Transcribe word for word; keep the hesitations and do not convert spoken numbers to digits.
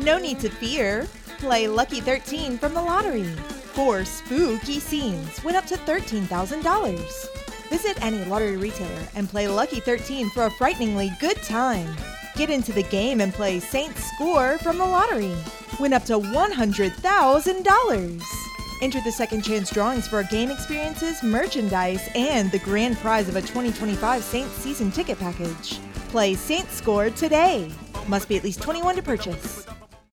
No need to fear. Play Lucky thirteen from the lottery. Four spooky scenes win up to thirteen thousand dollars. Visit any lottery retailer and play Lucky thirteen for a frighteningly good time. Get into the game and play Saints Score from the lottery. Win up to one hundred thousand dollars. Enter the second chance drawings for game experiences, merchandise, and the grand prize of a twenty twenty-five Saints season ticket package. Play Saints Score today. Must be at least twenty-one to purchase.